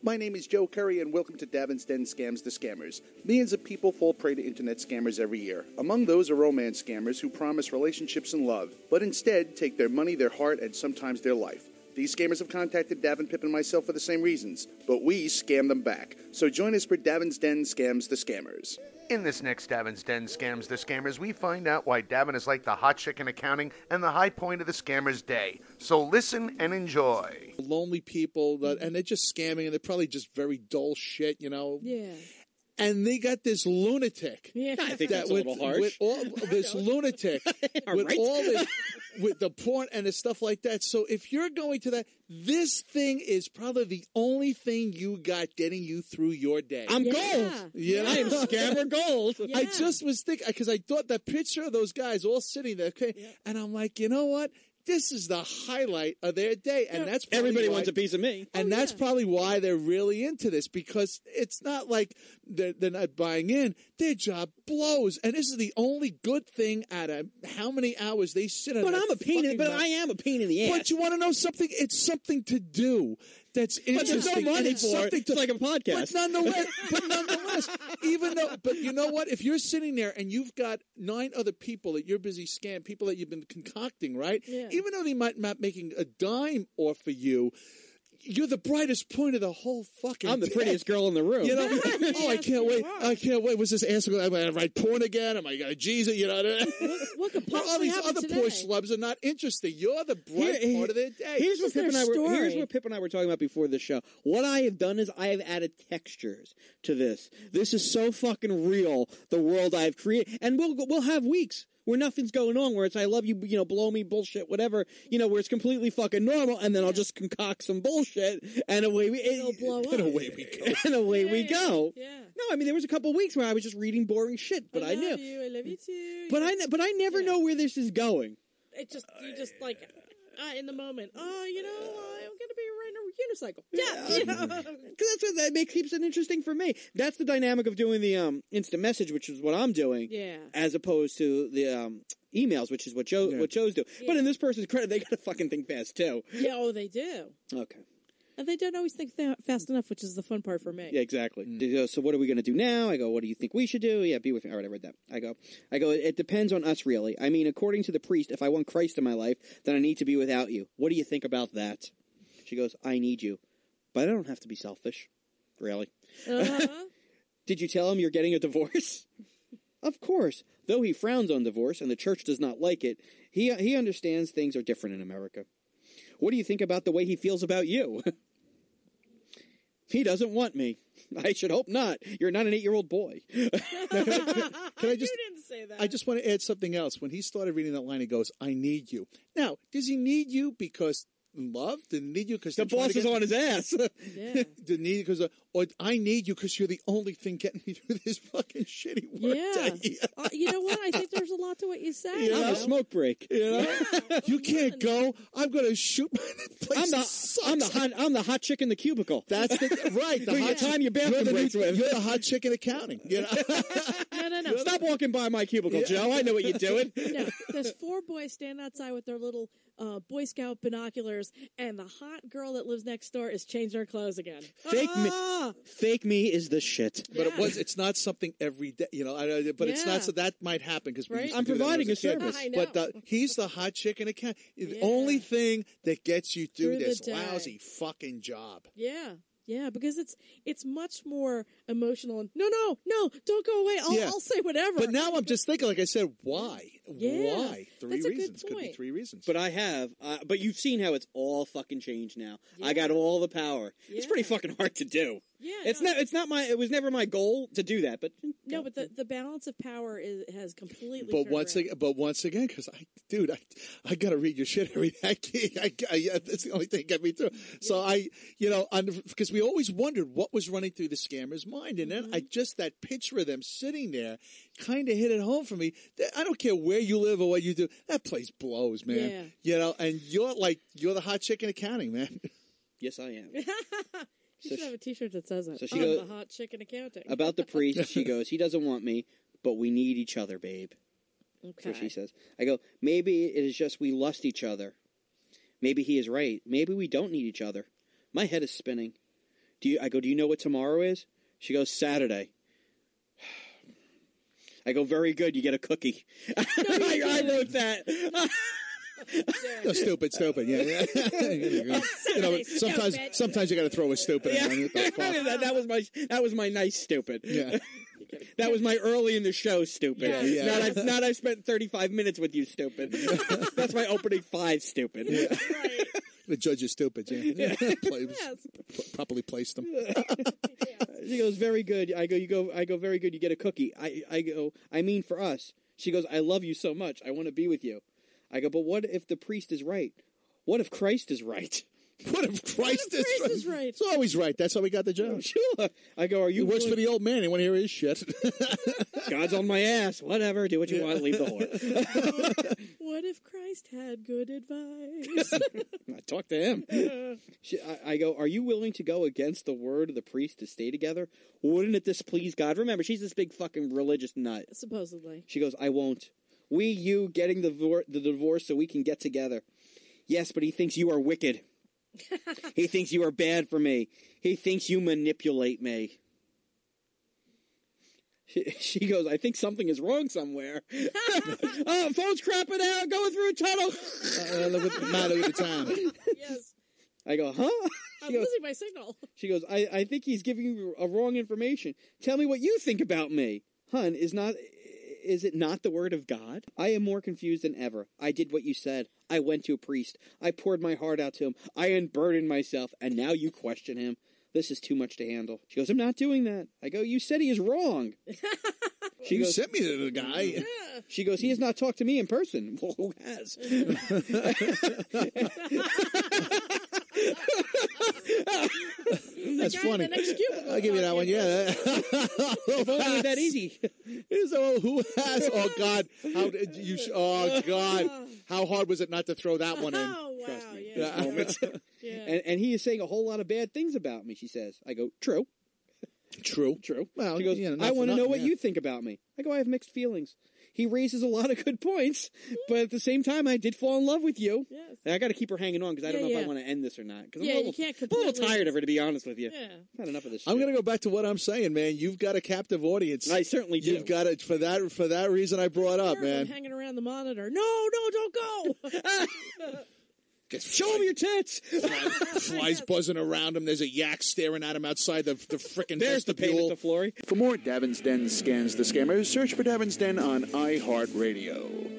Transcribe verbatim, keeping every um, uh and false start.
My name is Joe Curry, and welcome to Davin's Den Scams the Scammers. Millions of people fall prey to internet scammers every year. Among those are romance scammers who promise relationships and love, but instead take their money, their heart, and sometimes their life. These scammers have contacted Davin, Pip, and myself for the same reasons, but we scam them back. So join us for Davin's Den Scams the Scammers. In this next Davin's Den Scams the Scammers, we find out why Davin is like the hot chick in accounting and the high point of the scammer's day. So listen and enjoy. Lonely people, that, and they're just scamming, and they're probably just very dull shit, you know? Yeah. And they got this lunatic. Yeah. I think that that's a with, little harsh. with all this lunatic with right. all this with the porn and the stuff like that. So if you're going to that, this thing is probably the only thing you got getting you through your day. I'm Yeah. gold. You know? I am scammer gold. Yeah. I just was thinking, because I thought that picture of those guys all sitting there, okay, Yeah. and I'm like, you know what? This is the highlight of their day, and Yeah. that's probably Everybody why, wants a piece of me. and Oh, that's yeah. probably why they're really into this, because it's not like they're, they're not buying in. Their job blows, and this is the only good thing out of how many hours they sit on. But that I'm a pain. In, fucking but mount- I am a pain in the ass. But you want to know something? It's something to do that's But interesting. there's no and money it's for it. something to, It's like a podcast. But nonetheless, but nonetheless, even though, but you know what? If you're sitting there and you've got nine other people that you're busy scamming, people that you've been concocting, right? Yeah. Even though they might not making a dime off for you, you're the brightest point of the whole fucking I'm the day. prettiest girl in the room. You know, oh, I Yes, can't you wait! are. I can't wait. Was this asshole? Am I gonna write porn again? Am I gonna Jesus? You know, What, what could all possibly these happen other today? poor schlubs are not interested. You're the bright Here- part of their day. Here's what This is Pip and I their were. Here's story. what Pip and I were talking about before the show. What I have done is I have added textures to this. This is so fucking real. The world I've created, and we'll we'll have weeks where nothing's going on, where it's I love you, you know, blow me, bullshit, whatever, you know, where it's completely fucking normal, and then I'll just concoct some bullshit, and away we It'll blow up. And away we go. and away we Yeah, go. Yeah. No, I mean there was a couple weeks where I was just reading boring shit, but I, I knew. love you. I love you too. But You I, know, ne- but I never Yeah. know where this is going. it just you just like uh, in the moment. Oh, you know, I'm gonna be riding a unicycle. Yeah. You know? Because that's what that makes keeps it interesting for me. That's the dynamic of doing the um instant message, which is what I'm doing, Yeah. as opposed to the um emails, which is what Joe Yeah. what Joe's do. But Yeah. in this person's credit, they got to fucking think fast too. Yeah. Oh, they do. Okay. And they don't always think fa- fast enough, which is the fun part for me. Yeah, exactly. They go, so what are we going to do now? I go, what do you think we should do? Yeah, be with me. All right, I read that. I go, I go, it depends on us, really. I mean, according to the priest, if I want Christ in my life, then I need to be without you. What do you think about that? She goes, I need you. But I don't have to be selfish. Really? Uh-huh. Did you tell him you're getting a divorce? Of course. Though he frowns on divorce and the church does not like it, he he understands things are different in America. What do you think about the way he feels about you? He doesn't want me. I should hope not. You're not an eight-year-old boy. Can I just? You didn't say that. I just want to add something else. When he started reading that line, he goes, "I need you." Now, does he need you because love? Did he need you because The boss is on his ass. Yeah. Did he need you because, uh, or I need you because you're the only thing getting me through this fucking shitty work Yeah. day. Uh, you know what? I think there's a lot to what you said. You I'm know? a smoke break. You know, Yeah. you can't go. I'm going to shoot my place. I'm the sucks. I'm the hot I'm the hot chick in the cubicle. That's the right. The Who you hot time your bathroom you're the, breaks new- with. You're the hot chick in accounting. You know. No, no, no. Stop walking by my cubicle, Joe. I know what you're doing. No, there's four boys standing outside with their little uh, Boy Scout binoculars, and the hot girl that lives next door is changing her clothes again. Fake me. Ah! Fake me is the shit. But it Yeah. was. It's not something every day, you know. I, but it's Yeah. not so that might happen because Right. I'm providing a service. I know. But the, he's the hot chick in account. The Yeah. only thing that gets you through, Through the this day. lousy fucking job. Yeah. Yeah, because it's it's much more emotional and no, no, no, don't go away. I'll, Yeah. I'll say whatever. But now I'm just thinking, like I said, why? Yeah. Why? Three That's a good reasons. Could be point. three reasons. But I have. Uh, but you've seen how it's all fucking changed now. I Yeah. got all the power. It's Yeah. pretty fucking hard to do. yeah, It's no, not. It's not my. It was never my goal to do that. But no, but the, the balance of power is has completely. But turned once around. again, but once again, because I, dude, I, I got to read your shit every day. I can't, I, I, that's the only thing that got me through. So I, you know, because we always wondered what was running through the scammer's mind, and then Mm-hmm. I just that picture of them sitting there kind of hit it home for me. I don't care where you live or what you do, that place blows, man. Yeah. You know, and you're like you're the hot chick in accounting, man. yes, I am. You So should she- have a T-shirt that says that. so she I'm goes- the hot chick in accounting. About the priest, she goes, he doesn't want me, but we need each other, babe. That's okay. what she says. I go, maybe it is just we lust each other. Maybe he is right. Maybe we don't need each other. My head is spinning. Do you? I go, do you know what tomorrow is? She goes, Saturday. I go, very good. You get a cookie. I, I wrote that. No, stupid, stupid. Yeah, yeah. You know, sometimes, sometimes you got to throw a stupid. Yeah. In. that, that was my that was my nice stupid. Yeah. That was my early in the show stupid. Yeah, yeah. Not I've not I've spent thirty-five minutes with you stupid. That's my opening five stupid. Yeah. Right. The judge is stupid. Yeah. Play, Yes. p- properly placed them. She goes, very good. I go, you go. I go, very good. You get a cookie. I I go, I mean for us. She goes, I love you so much. I want to be with you. I go, but what if the priest is right? What if Christ is right? What if Christ, Christ is is, right? It's always right. That's how we got the job. Sure. I go, are He you? works willing- for the old man. He want to hear his shit. God's on my ass. Whatever. Do what you want. Leave the whore. What if Christ had good advice? I talk to him. She, I, I go, are you willing to go against the word of the priest to stay together? Wouldn't it displease God? Remember, she's this big fucking religious nut. Supposedly. She goes, I won't. We, you, getting the, vor- the divorce so we can get together. Yes, but he thinks you are wicked. He thinks you are bad for me. He thinks you manipulate me. She, she goes, I think something is wrong somewhere. Oh, phone's crapping out. Going through a tunnel. uh, look at, man, look at the time. Yes. I go, huh? I'm She goes, losing my signal. she goes I, I think he's giving you a wrong information. Tell me what you think about me. Hun, is not... Is it not the word of God? I am more confused than ever. I did what you said. I went to a priest. I poured my heart out to him. I unburdened myself. And now you question him. This is too much to handle. She goes, I'm not doing that. I go, you said he is wrong. She You goes, sent me to the guy. Yeah. she goes, he has not talked to me in person. Well, who has? That's guy in funny. the next cubicle I'll give you that one. Yeah. If only it was that easy. Is oh, who has? Oh God! How did you? Oh God! How hard was it not to throw that one in? Oh, wow. Trust me. Yeah. Moments. Yeah. And, and he is saying a whole lot of bad things about me, she says. I go, true. True. True. Well, She goes, yeah, not I for want to know nothing, what yeah. you think about me. I go, I have mixed feelings. He raises a lot of good points, but at the same time, I did fall in love with you. Yes. And I got to keep her hanging on because I don't Yeah, know if yeah. I want to end this or not. Because Yeah, I'm a you little, can't I'm a little completely- tired of her, to be honest with you. Yeah. I've had enough of this shit. I'm going to go back to what I'm saying, man. You've got a captive audience. I certainly do. You've got it for that. For that reason, I brought up, Sure, man. I'm hanging around the monitor. No, no, don't go. Show him your tits. Flies buzzing around him. There's a yak staring at him outside the the frickin' There's the payment vestibule. to Flory. For more Davin's Den Scans the Scammers, search for Davin's Den on iHeartRadio.